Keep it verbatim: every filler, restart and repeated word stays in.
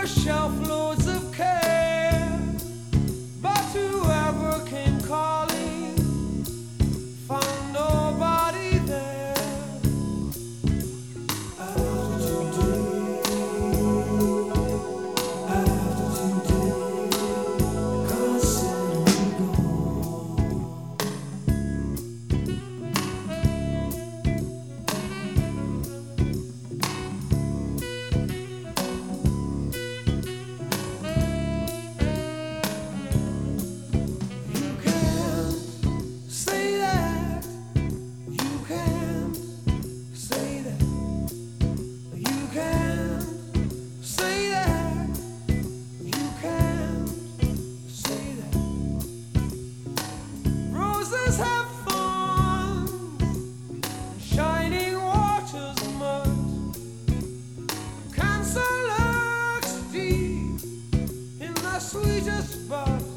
shelf loads of care, but whoever came calling found nobody there. After today, after today, constantly gone. You can't say that. You can't say that. You can't say that. You can't say that. Roses have thorns, shining waters mud. Cancer lurks deep in the sweetest bud.